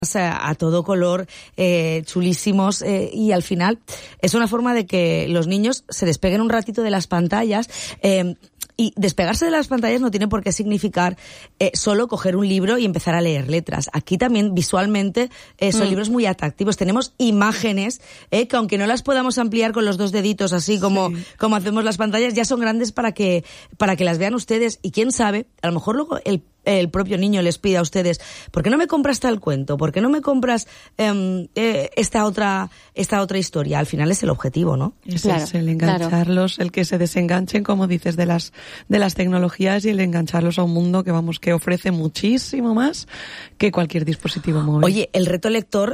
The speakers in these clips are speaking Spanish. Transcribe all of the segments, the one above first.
a todo color, chulísimos, y al final es una forma de que los niños se despeguen un ratito de las pantallas. Y despegarse de las pantallas no tiene por qué significar solo coger un libro y empezar a leer letras. Aquí también visualmente son libros muy atractivos. Tenemos imágenes que aunque no las podamos ampliar con los dos deditos así como hacemos las pantallas, ya son grandes para que las vean ustedes. Y quién sabe, a lo mejor luego el propio niño les pide a ustedes: ¿por qué no me compras tal cuento? ¿Por qué no me compras esta otra historia? Al final es el objetivo, ¿no? Es el engancharlos, el que se desenganchen, como dices, de las tecnologías, y el engancharlos a un mundo que ofrece muchísimo más que cualquier dispositivo móvil. Oye, el reto lector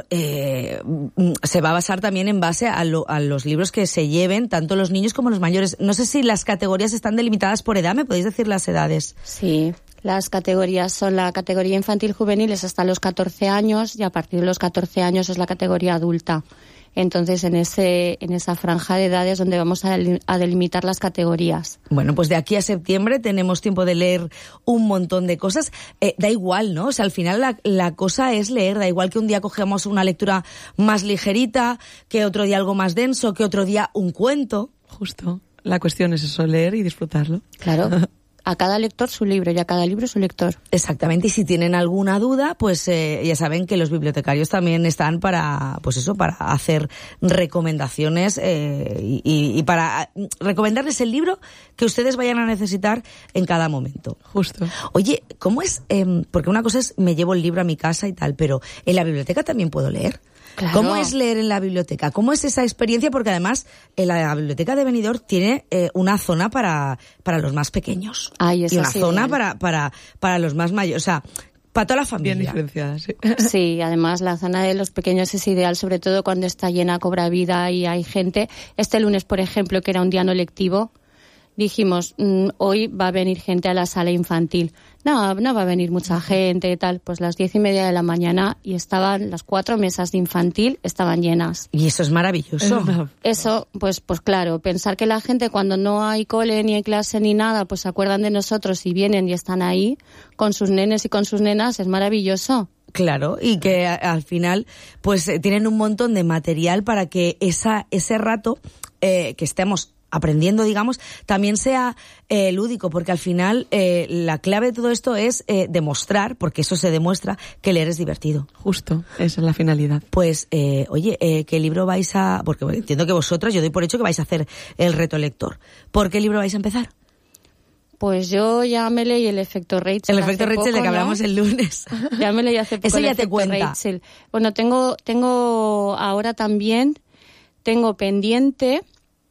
se va a basar también en base a los libros que se lleven tanto los niños como los mayores. No sé si las categorías están delimitadas por edad. ¿Me podéis decir las edades? Sí. Las categorías son la categoría infantil juvenil, es hasta los 14 años, y a partir de los 14 años es la categoría adulta. Entonces, en esa franja de edades donde vamos a delimitar las categorías. Bueno, pues de aquí a septiembre tenemos tiempo de leer un montón de cosas. Da igual, ¿no? O sea, al final la cosa es leer. Da igual que un día cogemos una lectura más ligerita, que otro día algo más denso, que otro día un cuento. Justo. La cuestión es eso, leer y disfrutarlo. Claro. A cada lector su libro y a cada libro su lector. Exactamente, y si tienen alguna duda, pues ya saben que los bibliotecarios también están para hacer recomendaciones y para recomendarles el libro que ustedes vayan a necesitar en cada momento. Justo. Oye, ¿cómo es? Porque una cosa es me llevo el libro a mi casa y tal, pero ¿en la biblioteca también puedo leer? Claro. ¿Cómo es leer en la biblioteca? ¿Cómo es esa experiencia? Porque además la biblioteca de Benidorm tiene una zona para los más pequeños. Ay, eso y una sí, zona para los más mayores. O sea, para toda la familia. Bien diferenciada, sí. Sí, además la zona de los pequeños es ideal, sobre todo cuando está llena, cobra vida y hay gente. Este lunes, por ejemplo, que era un día no lectivo, dijimos, hoy va a venir gente a la sala infantil. No va a venir mucha gente y tal. Pues las 10:30 de la mañana y estaban las 4 mesas de infantil, estaban llenas. Y eso es maravilloso. Eso, pues claro, pensar que la gente cuando no hay cole ni hay clase ni nada, pues se acuerdan de nosotros y vienen y están ahí con sus nenes y con sus nenas, es maravilloso. Claro, y que al final pues tienen un montón de material para que ese rato que estemos aprendiendo, digamos, también sea lúdico, porque al final la clave de todo esto es demostrar, porque eso se demuestra, que leer es divertido. Justo, esa es la finalidad. Pues, oye, ¿qué libro vais a...? Porque entiendo que vosotras, yo doy por hecho que vais a hacer el reto lector. ¿Por qué libro vais a empezar? Pues yo ya me leí El efecto Rachel. El efecto Rachel, poco, de que hablamos el lunes. Ya me leí hace poco. Eso ya te cuenta. Rachel. Bueno, tengo ahora también, tengo pendiente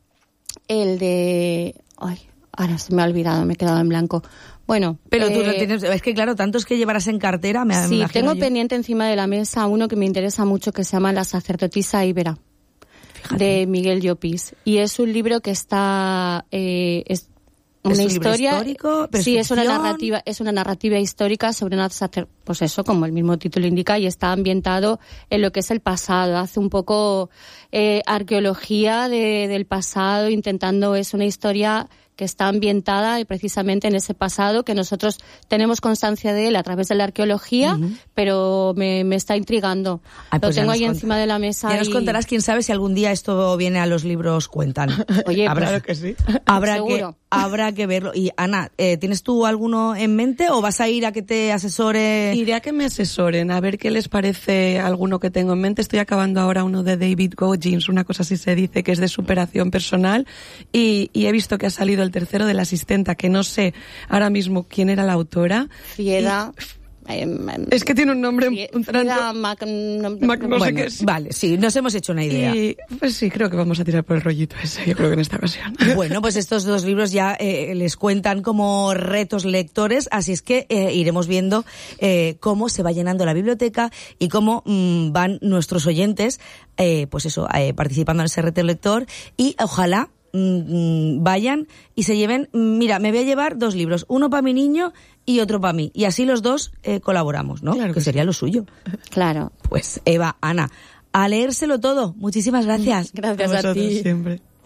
el de... Ay, ahora se me ha olvidado, me he quedado en blanco. Bueno, pero tú lo tienes... Es que claro, tantos que llevarás en cartera, sí, tengo pendiente encima de la mesa uno que me interesa mucho, que se llama La sacerdotisa Ibera, de Miguel Llopis. Y es un libro que está... es una historia histórico, sí, es una narrativa histórica sobre una pues eso, como el mismo título indica, y está ambientado en lo que es el pasado. Hace un poco arqueología del pasado, intentando, es una historia que está ambientada precisamente en ese pasado, que nosotros tenemos constancia de él a través de la arqueología, pero me está intrigando. Ay, pues lo tengo ahí encima de la mesa. Ya nos contarás, quién sabe, si algún día esto viene a los libros Cuentan. Oye, claro que sí. Habrá que verlo. Y Ana, ¿tienes tú alguno en mente o vas a ir a que te asesore? Iré a que me asesoren, a ver qué les parece alguno que tengo en mente. Estoy acabando ahora uno de David Goggins, una cosa así se dice, que es de superación personal, y he visto que ha salido el tercero de La asistenta, que no sé ahora mismo quién era la autora. Fieda. Es que tiene un nombre un tanto... no sé qué es. Vale, sí, nos hemos hecho una idea. Y pues sí, creo que vamos a tirar por el rollito ese, yo creo que en esta ocasión. Bueno, pues estos dos libros ya les cuentan como retos lectores, así es que iremos viendo cómo se va llenando la biblioteca y cómo van nuestros oyentes, pues eso, participando en ese reto lector, y ojalá vayan y se lleven, mira, me voy a llevar 2 libros, uno para mi niño y otro para mí, y así los dos colaboramos, ¿no? Claro que sería sí. Lo suyo. Claro. Pues Eva, Ana, a leérselo todo. Muchísimas gracias. Gracias a ti. Siempre.